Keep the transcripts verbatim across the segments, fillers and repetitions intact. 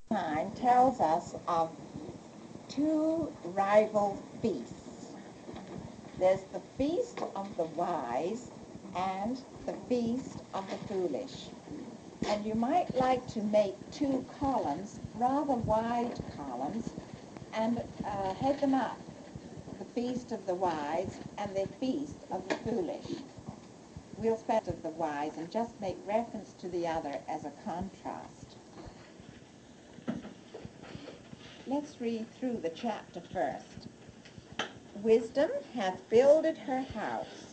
Nine tells us of two rival feasts. There's the feast of the wise and the feast of the foolish. And you might like to make two columns, rather wide columns, and uh, head them up. The feast of the wise and the feast of the foolish. We'll spend of the wise and just make reference to the other as a contrast. Let's read through the chapter first. Wisdom hath builded her house.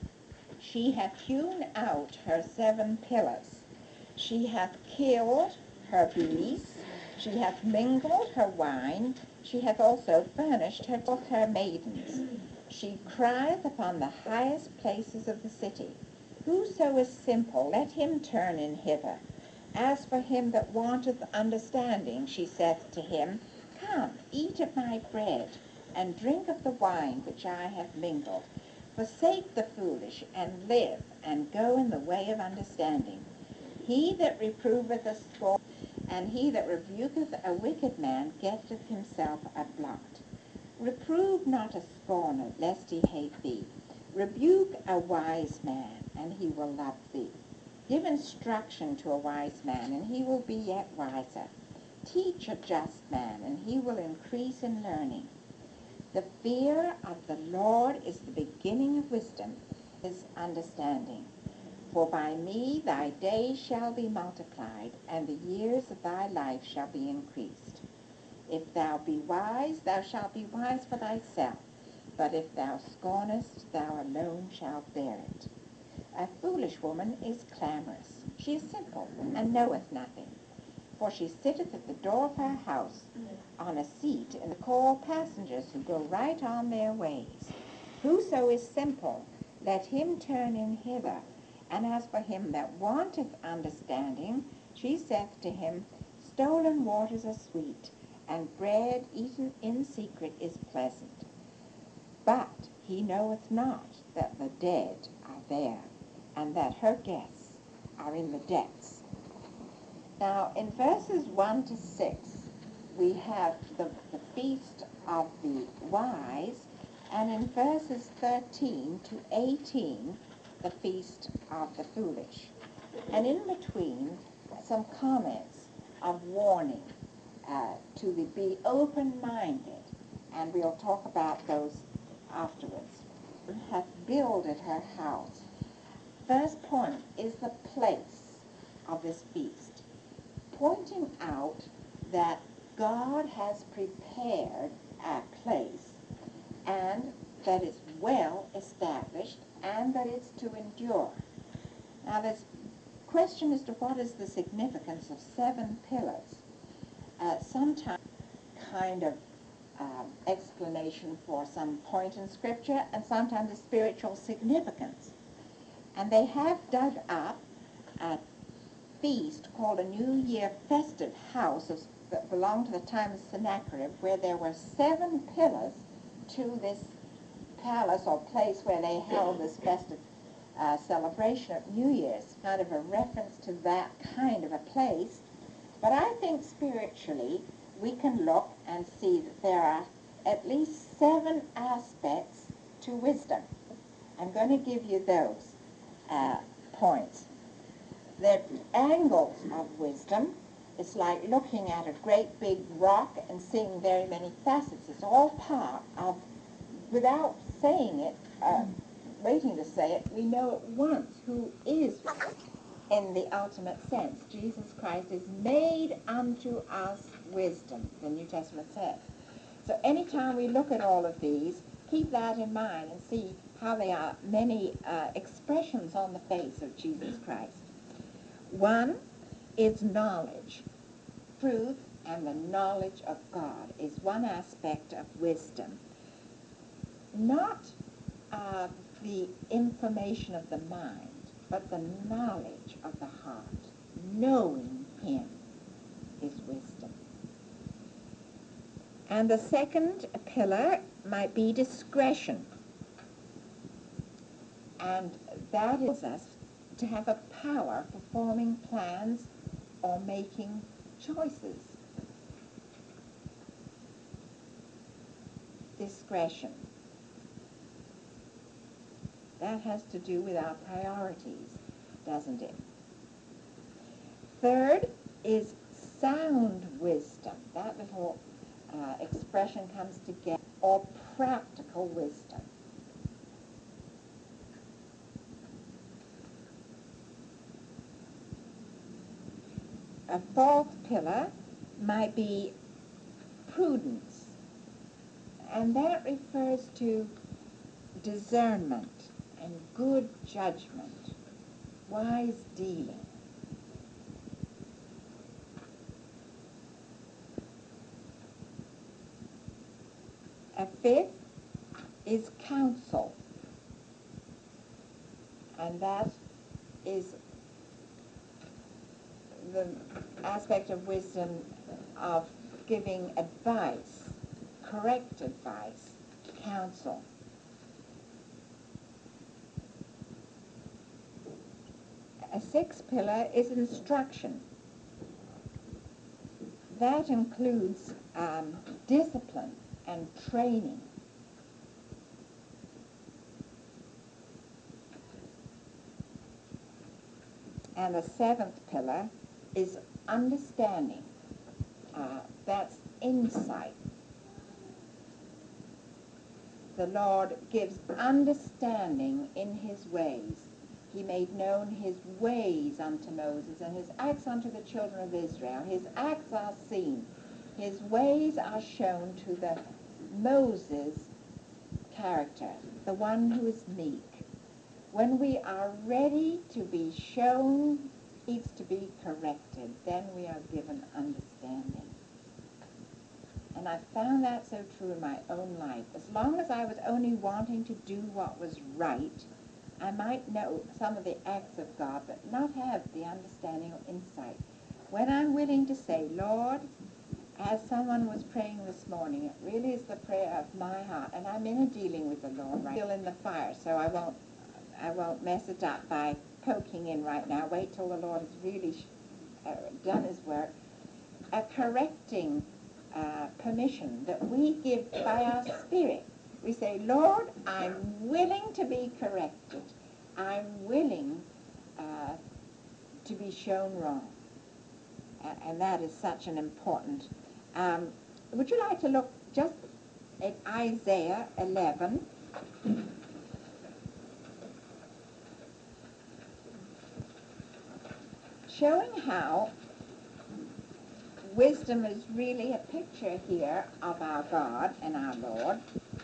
She hath hewn out her seven pillars. She hath killed her beasts. She hath mingled her wine. She hath also furnished her with her maidens. She crieth upon the highest places of the city. Whoso is simple, let him turn in hither. As for him that wanteth understanding, she saith to him, Come, eat of my bread, and drink of the wine which I have mingled. Forsake the foolish, and live, and go in the way of understanding. He that reproveth a scorner, and he that rebuketh a wicked man, getteth himself a blot. Reprove not a scorner, lest he hate thee. Rebuke a wise man, and he will love thee. Give instruction to a wise man, and he will be yet wiser. Teach a just man, and he will increase in learning. The fear of the Lord is the beginning of wisdom, is understanding. For by me thy days shall be multiplied, and the years of thy life shall be increased. If thou be wise, thou shalt be wise for thyself, but if thou scornest, thou alone shalt bear it. A foolish woman is clamorous. She is simple, and knoweth nothing. For she sitteth at the door of her house, on a seat, and call passengers who go right on their ways. Whoso is simple, let him turn in hither. And as for him that wanteth understanding, she saith to him, Stolen waters are sweet, and bread eaten in secret is pleasant. But he knoweth not that the dead are there, and that her guests are in the depths. Now, in verses one to six, we have the, the feast of the wise, and in verses thirteen to eighteen, the feast of the foolish. And in between, some comments of warning uh, to the, be open-minded, and we'll talk about those afterwards. Hath builded her house. First point is the place of this feast, pointing out that God has prepared a place, and that it's well established, and that it's to endure. Now, this question as to what is the significance of seven pillars, uh, sometimes kind of um, explanation for some point in Scripture, and sometimes a spiritual significance. And they have dug up a feast called a New Year festive house of, that belonged to the time of Sennacherib, where there were seven pillars to this palace or place where they held this festive uh, celebration of New Year's, kind of a reference to that kind of a place. But I think spiritually we can look and see that there are at least seven aspects to wisdom. I'm going to give you those uh, points. The angles of wisdom, it's like looking at a great big rock and seeing very many facets. It's all part of, without saying it, uh, waiting to say it, we know at once who is, in the ultimate sense. Jesus Christ is made unto us wisdom, the New Testament says. So anytime we look at all of these, keep that in mind and see how they are many uh, expressions on the face of Jesus Christ. One is knowledge. Truth and the knowledge of God is one aspect of wisdom. Not uh, the information of the mind, but the knowledge of the heart. Knowing him is wisdom. And the second pillar might be discretion. And that is us to have a power for forming plans or making choices. discretion. That has to do with our priorities, doesn't it? Third is sound wisdom. That little uh, expression comes together, or practical wisdom. A fourth pillar might be prudence, and that refers to discernment and good judgment, wise dealing. A fifth is counsel, and that is the aspect of wisdom of giving advice, correct advice, counsel. A sixth pillar is instruction. That includes um, discipline and training. And the seventh pillar is understanding. Uh, that's insight. The Lord gives understanding in his ways. He made known his ways unto Moses, and his acts unto the children of Israel. His acts are seen. His ways are shown to the Moses character, the one who is meek. When we are ready to be shown, needs to be corrected, then we are given understanding. And I found that so true in my own life. As long as I was only wanting to do what was right, I might know some of the acts of God, but not have the understanding or insight. When I'm willing to say, Lord, as someone was praying this morning, it really is the prayer of my heart, and I'm in a dealing with the Lord right now. Still in the fire, so I won't, I won't mess it up by poking in right now. Wait till the Lord has really sh- uh, done his work. A correcting uh, permission that we give by our spirit. We say, Lord, I'm willing to be corrected. I'm willing uh, to be shown wrong. Uh, and that is such an important. Um, would you like to look just at Isaiah eleven? Showing how wisdom is really a picture here of our God and our Lord.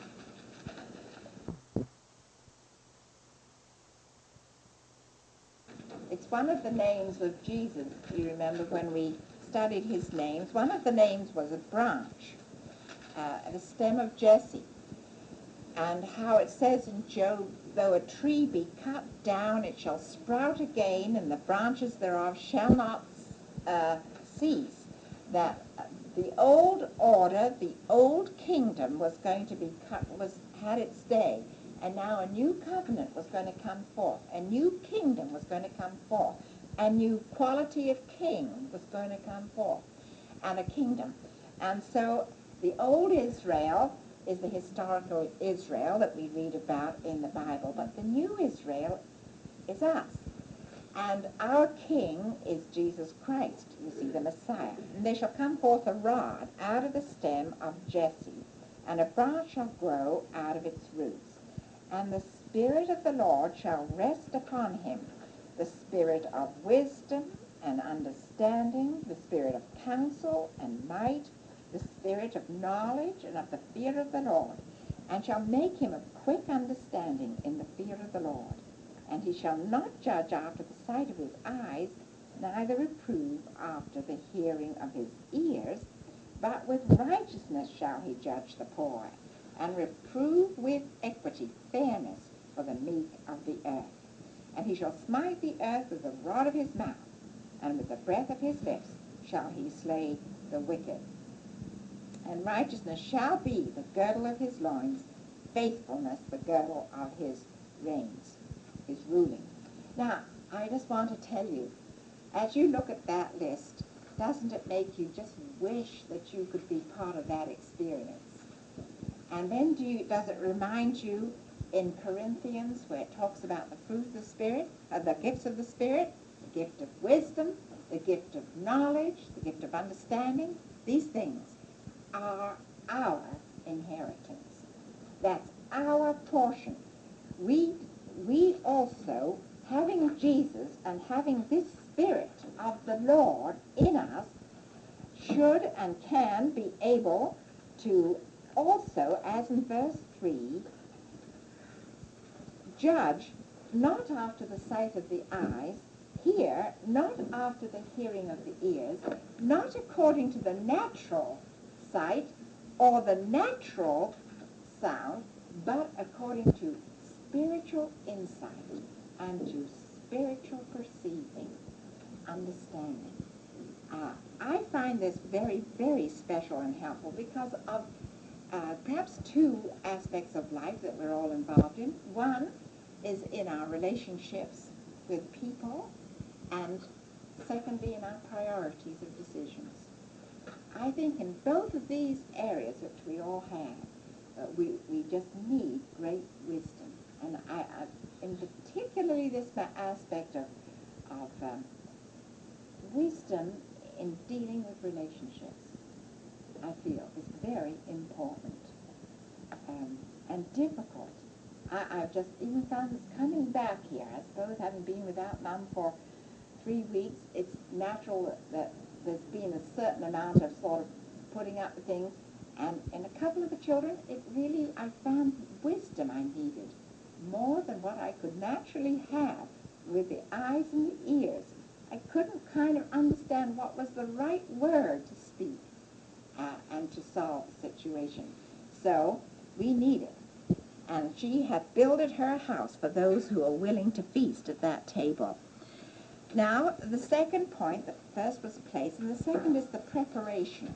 It's one of the names of Jesus. You remember when we studied his names, one of the names was a branch, uh, the stem of Jesse. And how it says in Job, though a tree be cut down, it shall sprout again, and the branches thereof shall not uh, cease. That uh, the old order, the old kingdom was going to be cut, was had its day. And now a new covenant was going to come forth. A new kingdom was going to come forth. A new quality of king was going to come forth. And a kingdom. And so the old Israel is the historical Israel that we read about in the Bible. But the new Israel is us. And our king is Jesus Christ, you see, the Messiah. And there shall come forth a rod out of the stem of Jesse, and a branch shall grow out of its roots. And the Spirit of the Lord shall rest upon him, the Spirit of wisdom and understanding, the Spirit of counsel and might, the Spirit of knowledge and of the fear of the Lord, and shall make him of quick understanding in the fear of the Lord. And he shall not judge after the sight of his eyes, neither reprove after the hearing of his ears, but with righteousness shall he judge the poor, and reprove with equity, fairness, for the meek of the earth. And he shall smite the earth with the rod of his mouth, and with the breath of his lips shall he slay the wicked. And righteousness shall be the girdle of his loins, faithfulness the girdle of his reins, his ruling. Now, I just want to tell you, as you look at that list, doesn't it make you just wish that you could be part of that experience? And then do you, does it remind you in Corinthians where it talks about the fruit of the Spirit, uh, the gifts of the Spirit, the gift of wisdom, the gift of knowledge, the gift of understanding? These things are our inheritance. That's our portion. We, we also, having Jesus and having this Spirit of the Lord in us, should and can be able to also, as in verse three, judge not after the sight of the eyes, hear not after the hearing of the ears, not according to the natural sight or the natural sound, but according to spiritual insight and to spiritual perceiving, understanding. Uh, I find this very, very special and helpful because of uh, perhaps two aspects of life that we're all involved in. One is in our relationships with people, and secondly in our priorities of decisions. I think in both of these areas, which we all have, uh, we, we just need great wisdom. And I, I in particularly this aspect of, of um, wisdom in dealing with relationships, I feel is very important um, and difficult. I, I've just even found this coming back here. I suppose having been without Mum for three weeks, it's natural that there's been a certain amount of sort of putting up with things. And in a couple of the children, it really, I found wisdom I needed more than what I could naturally have with the eyes and the ears. I couldn't kind of understand what was the right word to speak uh, and to solve the situation. So we need it. And she hath builded her house for those who are willing to feast at that table. Now, the second point, the first was place, and the second is the preparation.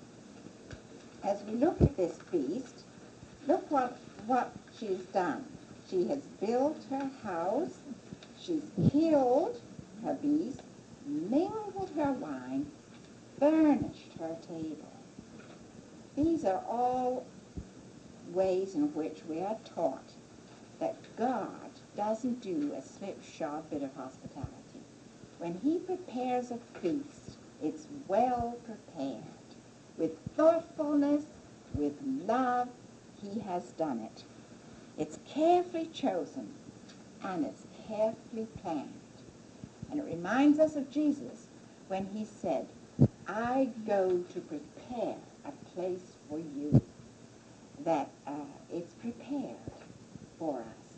As we look at this feast, look what, what she's done. She has built her house, she's killed her beast, mingled her wine, furnished her table. These are all ways in which we are taught that God doesn't do a slipshod bit of hospitality. When he prepares a feast, it's well prepared. With thoughtfulness, with love, he has done it. It's carefully chosen, and it's carefully planned. And it reminds us of Jesus when he said, I go to prepare a place for you, that uh, it's prepared for us.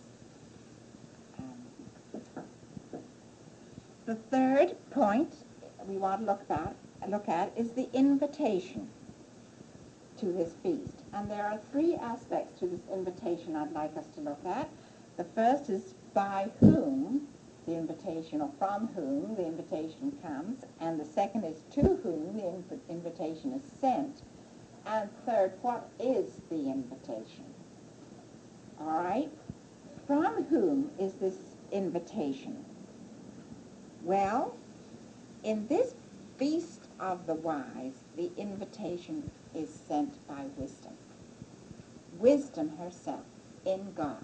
Um, the third point we want to look, about, look at is the invitation to this feast. And there are three aspects to this invitation I'd like us to look at. The first is by whom the invitation, or from whom the invitation comes. And the second is to whom the inv- invitation is sent. And third, what is the invitation? All right? From whom is this invitation? Well, in this Feast of the Wise, the invitation is sent by wisdom. Wisdom herself, in God.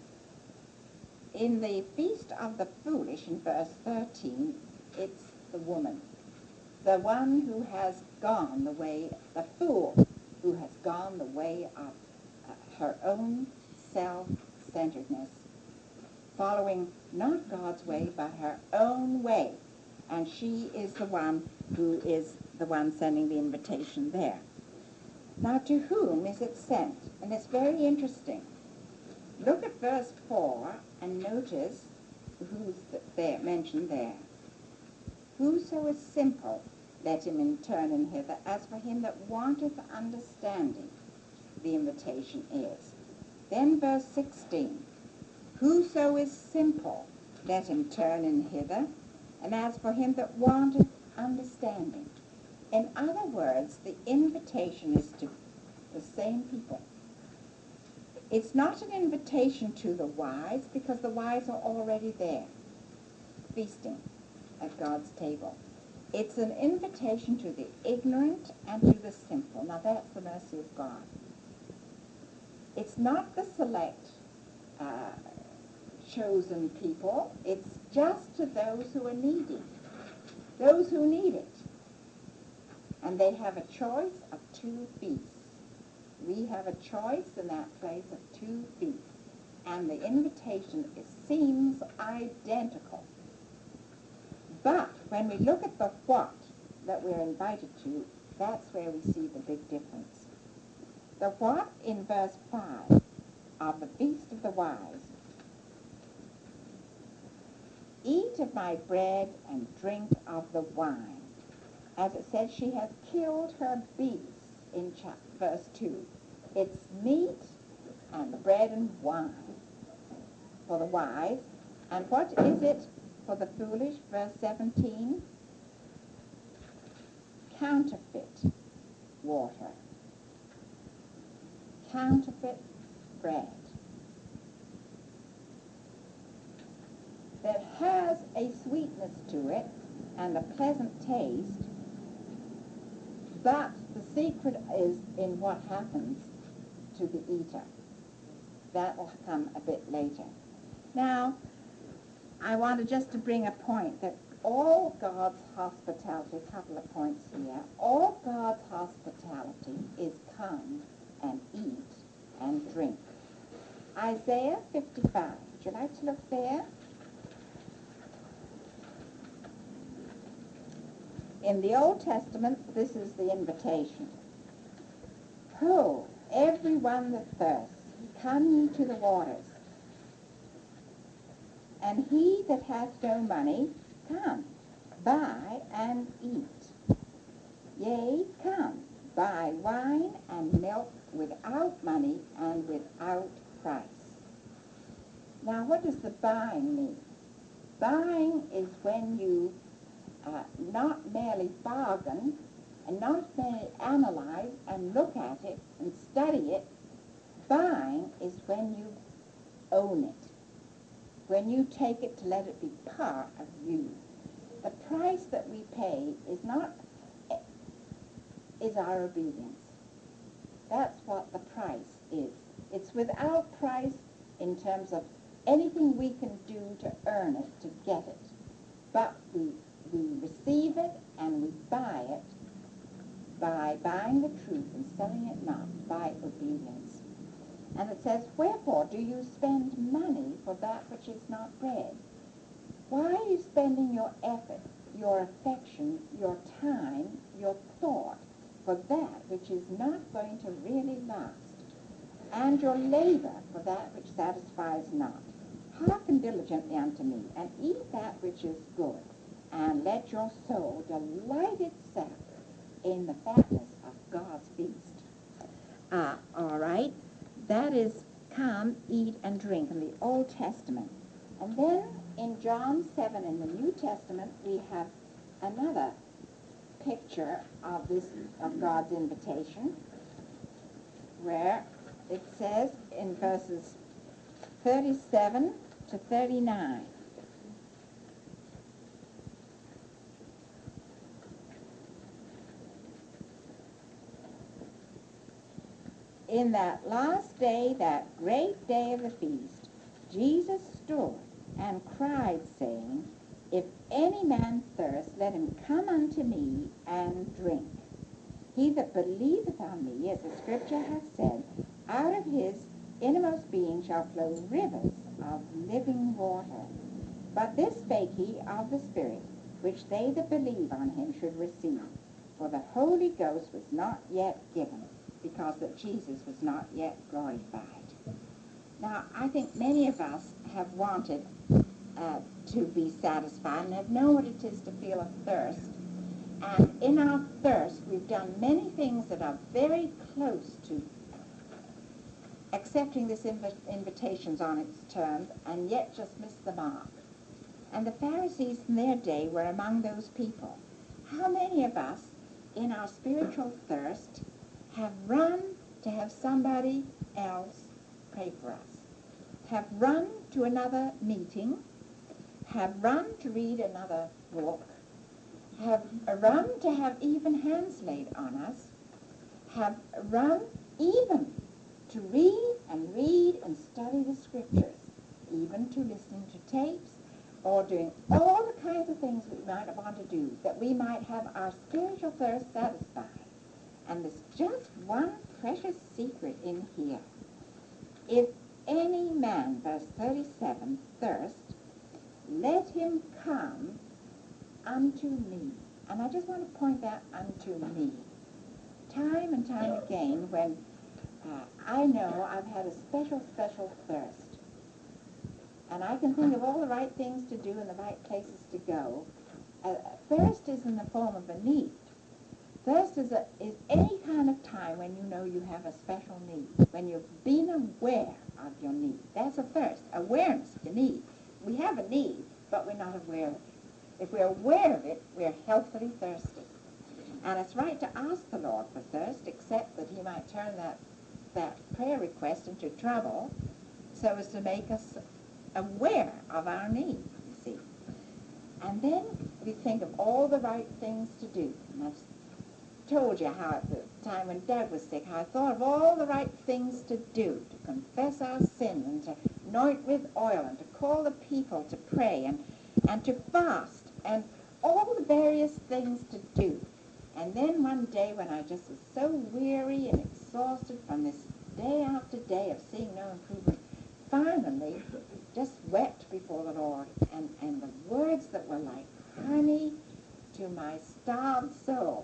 In the Feast of the Foolish, in verse thirteen, it's the woman. The one who has gone the way, the fool who has gone the way of uh, her own self-centeredness, following not God's way, but her own way. And she is the one who is the one sending the invitation there. Now, to whom is it sent? And it's very interesting. Look at verse four and notice who's there, mentioned there. Whoso is simple, let him in turn in hither. As for him that wanteth understanding, the invitation is. Then verse sixteen. Whoso is simple, let him turn in hither. And as for him that wanteth understanding. In other words, the invitation is to the same people. It's not an invitation to the wise, because the wise are already there, feasting at God's table. It's an invitation to the ignorant and to the simple. Now that's the mercy of God. It's not the select uh, chosen people. It's just to those who are needy, those who need it. And they have a choice of two feasts. We have a choice in that place of two feasts. And the invitation it seems identical. But when we look at the what that we're invited to, that's where we see the big difference. The what in verse five of the Feast of the Wise: eat of my bread and drink of the wine. As it says, she has killed her beasts in chapter, verse two. It's meat and bread and wine for the wise. And what is it for the foolish? Verse seventeen. Counterfeit water. Counterfeit bread. That has a sweetness to it and a pleasant taste, but the secret is in what happens to the eater. That will come a bit later. Now, I wanted just to bring a point that all God's hospitality, a couple of points here, all God's hospitality is come and eat and drink. Isaiah fifty-five. Would you like to look there? In the Old Testament, this is the invitation. Ho, everyone that thirsts, come ye to the waters. And he that hath no money, come, buy and eat. Yea, come, buy wine and milk without money and without price. Now, what does the buying mean? Buying is when you uh, not merely bargain and not merely analyze and look at it and study it. Buying is when you own it, when you take it to let it be part of you. The price that we pay is not, is our obedience. That's what the price is. It's without price in terms of anything we can do to earn it, to get it. But we, we receive it and we buy it by buying the truth and selling it not, by obedience. And it says, wherefore do you spend money for that which is not bread? Why are you spending your effort, your affection, your time, your thought for that which is not going to really last, and your labor for that which satisfies not? Hearken diligently unto me, and eat that which is good, and let your soul delight itself in the fatness of God's feast. Ah, all right. That is come, eat, and drink in the Old Testament. And then in John seven in the New Testament, we have another picture of this, of God's invitation, where it says in verses thirty-seven to thirty-nine. In that last day, that great day of the feast, Jesus stood and cried, saying, If any man thirst, let him come unto me and drink. He that believeth on me, as the Scripture hath said, out of his innermost being shall flow rivers of living water. But this spake he of the Spirit, which they that believe on him should receive. For the Holy Ghost was not yet given, because that Jesus was not yet glorified. Now, I think many of us have wanted uh, to be satisfied and have known what it is to feel a thirst. And in our thirst, we've done many things that are very close to accepting this inv- invitations on its terms, and yet just missed the mark. And the Pharisees in their day were among those people. How many of us, in our spiritual thirst, have run to have somebody else pray for us, have run to another meeting, have run to read another book, have run to have even hands laid on us, have run even to read and read and study the scriptures, even to listening to tapes or doing all the kinds of things we might want to do, that we might have our spiritual thirst satisfied. And there's just one precious secret in here. If any man, verse thirty-seven, thirst, let him come unto me. And I just want to point that unto me. Time and time again, when uh, I know I've had a special, special thirst, and I can think of all the right things to do and the right places to go, uh, thirst is in the form of a need. Thirst is, a, is any kind of time when you know you have a special need, when you've been aware of your need. That's a thirst, awareness of the need. We have a need, but we're not aware of it. If we're aware of it, we're healthily thirsty. And it's right to ask the Lord for thirst, except that he might turn that, that prayer request into trouble so as to make us aware of our need, you see. And then we think of all the right things to do. And I've told you how at the time when Dad was sick, how I thought of all the right things to do, to confess our sin and to anoint with oil and to call the people to pray and, and to fast and all the various things to do. And then one day when I just was so weary and exhausted from this day after day of seeing no improvement, finally just wept before the Lord, and, and the words that were like honey to my starved soul,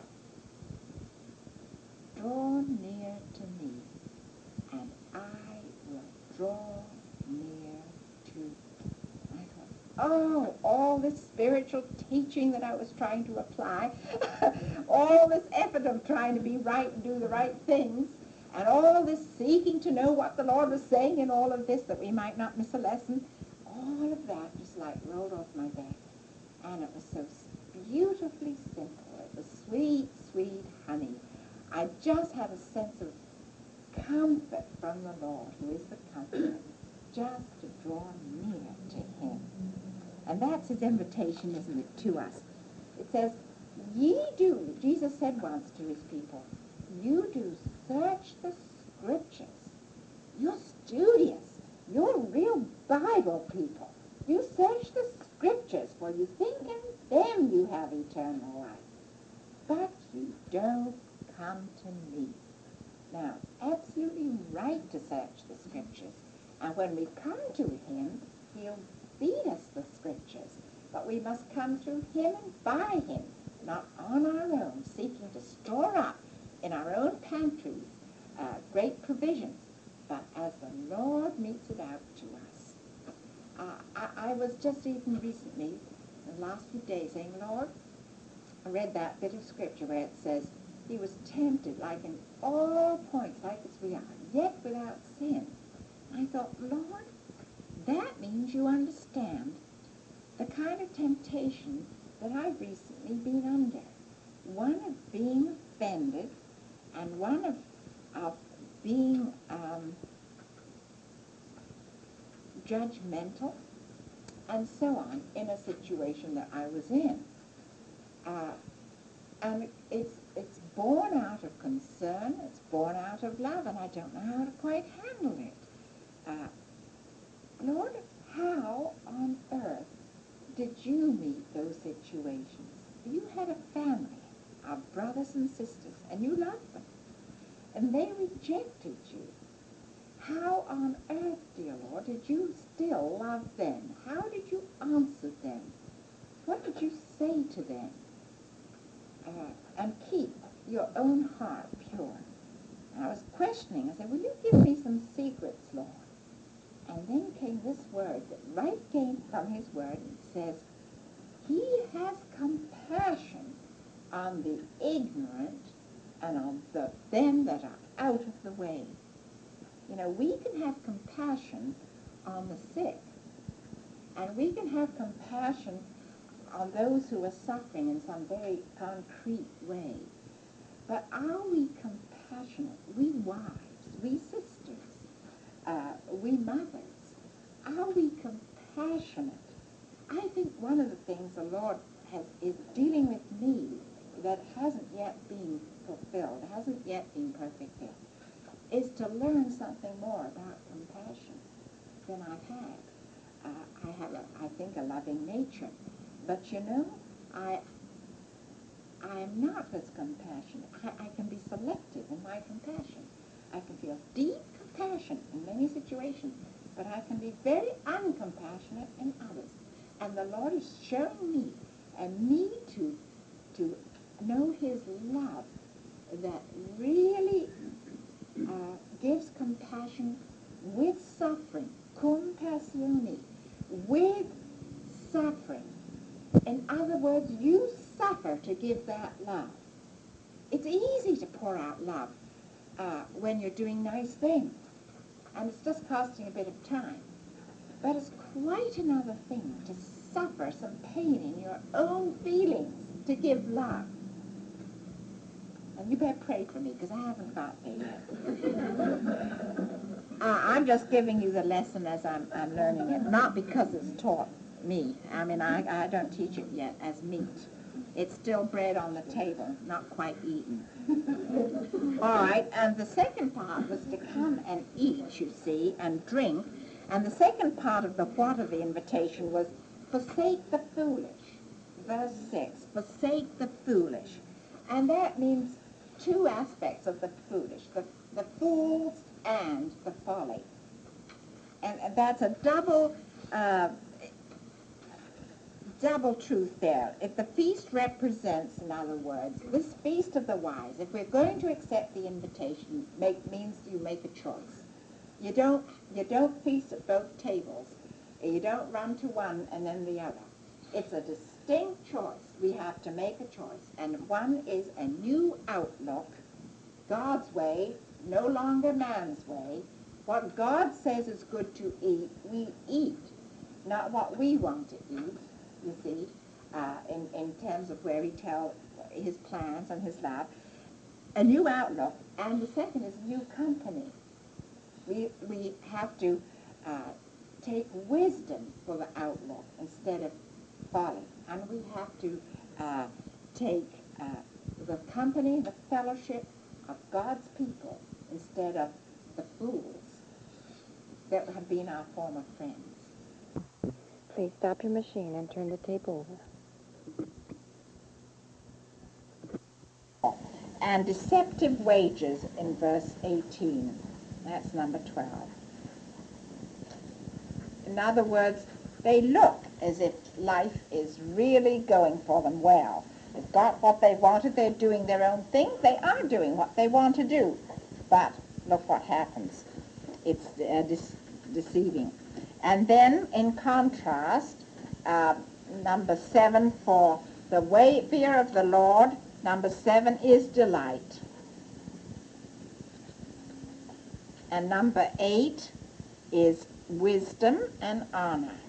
draw near to me, and I will draw near to you. I thought, oh, all this spiritual teaching that I was trying to apply, all this effort of trying to be right and do the right things, and all this seeking to know what the Lord was saying in all of this, that we might not miss a lesson, all of that just like rolled off my back. And it was so beautifully simple. It was sweet, sweet honey. I just had a sense of comfort from the Lord, who is the comforter, just to draw near to him. And that's his invitation, isn't it, to us. It says, ye do, Jesus said once to his people, you do search the scriptures. You're studious. You're real Bible people. You search the scriptures, for you think in them you have eternal life. But you don't come to me. Now, absolutely right to search the scriptures. And when we come to him, he'll feed us the scriptures. But we must come through him and by him, not on our own, seeking to store up in our own pantries uh, great provisions, but as the Lord meets it out to us. Uh, I, I was just even recently, the last few days, saying, Lord, I read that bit of scripture where it says, he was tempted like in all points, like as we are, yet without sin. I thought, Lord, that means you understand the kind of temptation that I've recently been under. One of being offended and one of, of being um, judgmental and so on in a situation that I was in. Uh, and it's, it's born out of concern, it's born out of love, and I don't know how to quite handle it. Uh, Lord, how on earth did you meet those situations? You had a family of brothers and sisters, and you loved them, and they rejected you. How on earth, dear Lord, did you still love them? How did you answer them? What did you say to them? Uh, and keep your own heart pure. And I was questioning. I said, will you give me some secrets, Lord? And then came this word that right came from his word. It says, he has compassion on the ignorant and on the them that are out of the way. You know, we can have compassion on the sick, and we can have compassion on those who are suffering in some very concrete way. But are we compassionate, we wives, we sisters, uh, we mothers, are we compassionate? I think one of the things the Lord has, is dealing with me that hasn't yet been fulfilled, hasn't yet been perfect yet, is to learn something more about compassion than I've had. Uh, I have, a, I think, a loving nature. But, you know, I, I am not as compassionate. I, I can be selective in my compassion. I can feel deep compassion in many situations, but I can be very uncompassionate in others. And the Lord is showing me a need to, to know his love that really uh, gives compassion with suffering, compassione, with suffering. In other words, you suffer to give that love. It's easy to pour out love uh, when you're doing nice things, and it's just costing a bit of time. But it's quite another thing to suffer some pain in your own feelings to give love. And you better pray for me, because I haven't got there yet. uh, I'm just giving you the lesson as I'm, I'm learning it, not because it's taught me. I mean, I, I don't teach it yet as meat. It's still bread on the table, not quite eaten. All right, and the second part was to come and eat, you see, and drink. And the second part of the what of the invitation was, forsake the foolish. Verse six, forsake the foolish. And that means two aspects of the foolish, the, the fools and the folly. And, and that's a double, uh, double truth there. If the feast represents, in other words, this feast of the wise, if we're going to accept the invitation, make, means you make a choice. You don't, you don't feast at both tables. You don't run to one and then the other. It's a distinct choice. We have to make a choice. And one is a new outlook, God's way, no longer man's way. What God says is good to eat, we eat. Not what we want to eat, you see, uh, in, in terms of where he tells his plans and his love. A new outlook. And the second is new company. We, we have to uh, take wisdom for the outlook instead of folly. And we have to uh, take uh, the company, the fellowship of God's people instead of the fools that have been our former friends. Please stop your machine and turn the tape over. And deceptive wages in verse eighteen. That's number twelve. In other words, they look as if life is really going for them well. They've got what they wanted. They're doing their own thing. They are doing what they want to do. But look what happens. It's uh, de- deceiving. And then, in contrast, uh, number seven, for the way fear of the Lord, number seven is delight. And number eight is wisdom and honor.